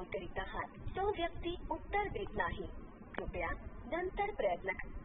Call करीत आहात तो व्यक्ती उत्तर देत नाही. कृपया नंतर प्रयत्न